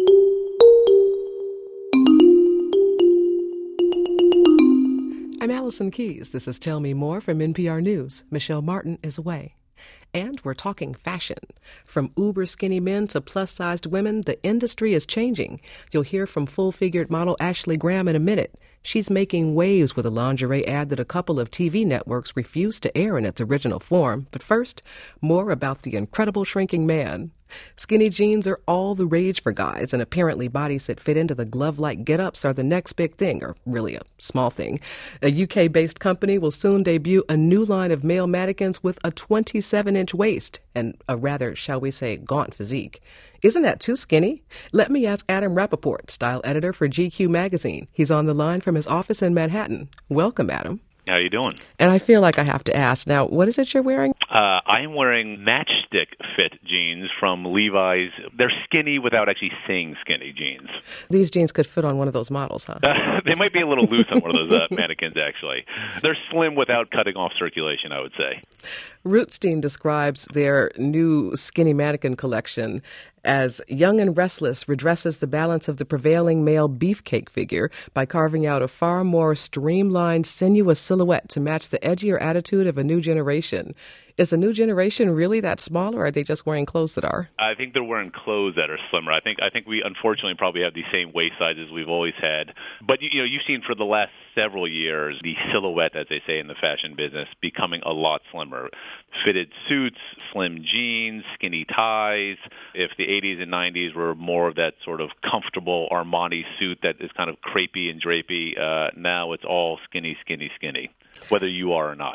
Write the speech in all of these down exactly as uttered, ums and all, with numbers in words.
I'm Allison Keyes. This is Tell Me More from N P R News. Michelle Martin is away. And we're talking fashion. From uber skinny men to plus-sized women, the industry is changing. You'll hear from full-figured model Ashley Graham in a minute. She's making waves with a lingerie ad that a couple of T V networks refused to air in its original form. But first, more about the incredible shrinking man. Skinny jeans are all the rage for guys, and apparently bodies that fit into the glove-like get-ups are the next big thing, or really a small thing. A U K-based company will soon debut a new line of male mannequins with a twenty-seven inch waist and a rather, shall we say, gaunt physique. Isn't that too skinny? Let me ask Adam Rappaport, style editor for G Q magazine. He's on the line from his office in Manhattan. Welcome, Adam. How you doing? And I feel like I have to ask now, what is it you're wearing? Uh, I am wearing matchstick fit jeans from Levi's. They're skinny without actually saying skinny jeans. These jeans could fit on one of those models, huh? Uh, they might be a little loose on one of those uh, mannequins, actually. They're slim without cutting off circulation, I would say. Rootstein describes their new skinny mannequin collection as Young and Restless redresses the balance of the prevailing male beefcake figure by carving out a far more streamlined, sinuous silhouette to match the edgier attitude of a new generation. Is the new generation really that small, or are they just wearing clothes that are? I think they're wearing clothes that are slimmer. I think I think we unfortunately probably have the same waist sizes we've always had. But you, you know, you've seen for the last several years the silhouette, as they say in the fashion business, becoming a lot slimmer. Fitted suits, slim jeans, skinny ties. If the eighties and nineties were more of that sort of comfortable Armani suit that is kind of crepey and drapey, uh, now it's all skinny, skinny, skinny, whether you are or not.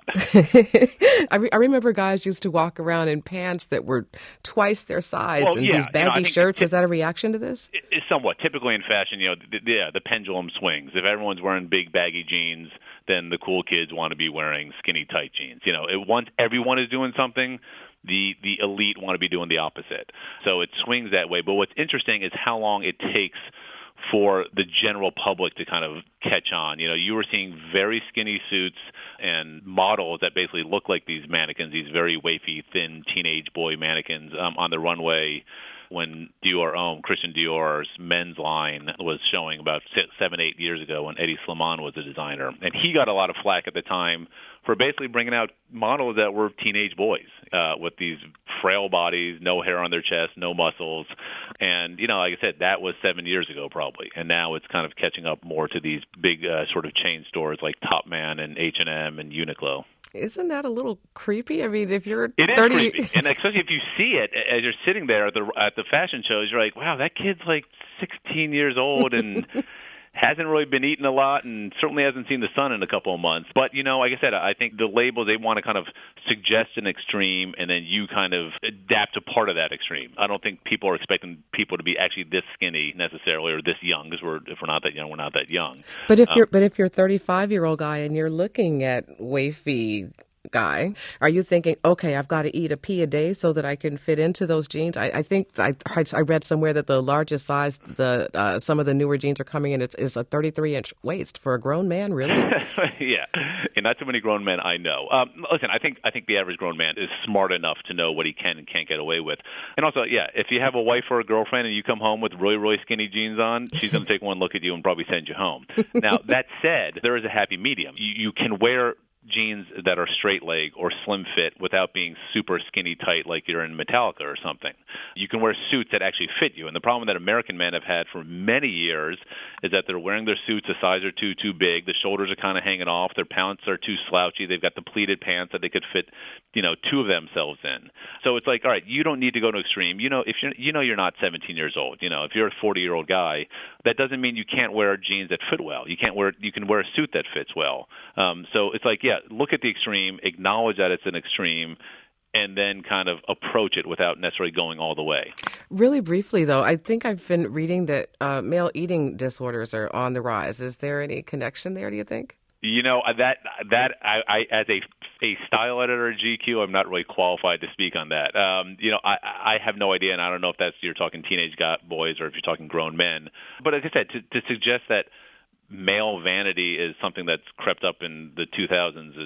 I, re- I remember guys used to walk around in pants that were twice their size well, and yeah, these baggy you know, shirts. It, is that a reaction to this? It, it's somewhat. Typically in fashion, you know, the, yeah, the pendulum swings. If everyone's wearing big baggy jeans, then the cool kids want to be wearing skinny tight jeans. You know, it, once everyone is doing something, the the elite want to be doing the opposite. So it swings that way. But what's interesting is how long it takes for the general public to kind of catch on. You know, you were seeing very skinny suits and models that basically look like these mannequins, these very wafy, thin teenage boy mannequins um, on the runway when Dior Homme, Christian Dior's men's line was showing about six, seven, eight years ago when Eddie Slimane was the designer. And he got a lot of flack at the time for basically bringing out models that were teenage boys uh, with these frail bodies, no hair on their chest, no muscles. And, you know, like I said, that was seven years ago probably. And now it's kind of catching up more to these big uh, sort of chain stores like Topman and H and M and Uniqlo. Isn't that a little creepy? I mean, if you're it thirty... is creepy, and especially if you see it as you're sitting there at the at the fashion shows, you're like, wow, that kid's like sixteen years old and hasn't really been eating a lot and certainly hasn't seen the sun in a couple of months. But, you know, like I said, I think the labels, they want to kind of suggest an extreme and then you kind of adapt to part of that extreme. I don't think people are expecting people to be actually this skinny necessarily or this young, because we're, if we're not that young, we're not that young. But if um, you're but if you're a thirty-five-year-old guy and you're looking at wafy guy, are you thinking, okay, I've got to eat a pea a day so that I can fit into those jeans? I, I think I, I read somewhere that the largest size the uh, some of the newer jeans are coming in is, is a thirty-three inch waist for a grown man. Really? Yeah, and not too many grown men I know. Um, listen, I think I think the average grown man is smart enough to know what he can and can't get away with. And also, yeah, if you have a wife or a girlfriend and you come home with really, really skinny jeans on, she's going to take one look at you and probably send you home. Now, that said, there is a happy medium. You, you can wear jeans that are straight leg or slim fit without being super skinny tight like you're in Metallica or something. You can wear suits that actually fit you. And the problem that American men have had for many years is that they're wearing their suits a size or two too big. The shoulders are kind of hanging off. Their pants are too slouchy. They've got the pleated pants that they could fit, you know, two of themselves in. So it's like, all right, you don't need to go to extreme. You know, if you're, you know, you're not seventeen years old. You know, if you're a forty-year-old guy, that doesn't mean you can't wear jeans that fit well. You can't wear, you can wear a suit that fits well. Um, so it's like, yeah, look at the extreme, acknowledge that it's an extreme, and then kind of approach it without necessarily going all the way. Really briefly, though, I think I've been reading that uh, male eating disorders are on the rise. Is there any connection there, do you think? You know, that that I, I as a a style editor at G Q, I'm not really qualified to speak on that. Um, you know, I, I have no idea, and I don't know if that's you're talking teenage guy, boys or if you're talking grown men. But as I said, to, to suggest that male vanity is something that's crept up in the two thousands is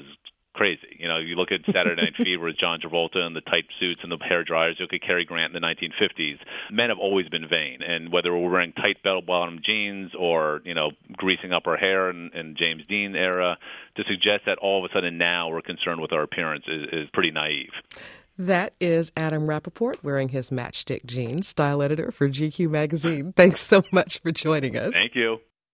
crazy. You know, you look at Saturday Night Fever with John Travolta and the tight suits and the hair dryers. You look at Cary Grant in the nineteen fifties. Men have always been vain, and whether we're wearing tight bell-bottom jeans or, you know, greasing up our hair in, in James Dean era, to suggest that all of a sudden now we're concerned with our appearance is, is pretty naive. That is Adam Rappaport wearing his matchstick jeans, style editor for G Q magazine. Thanks so much for joining us. Thank you.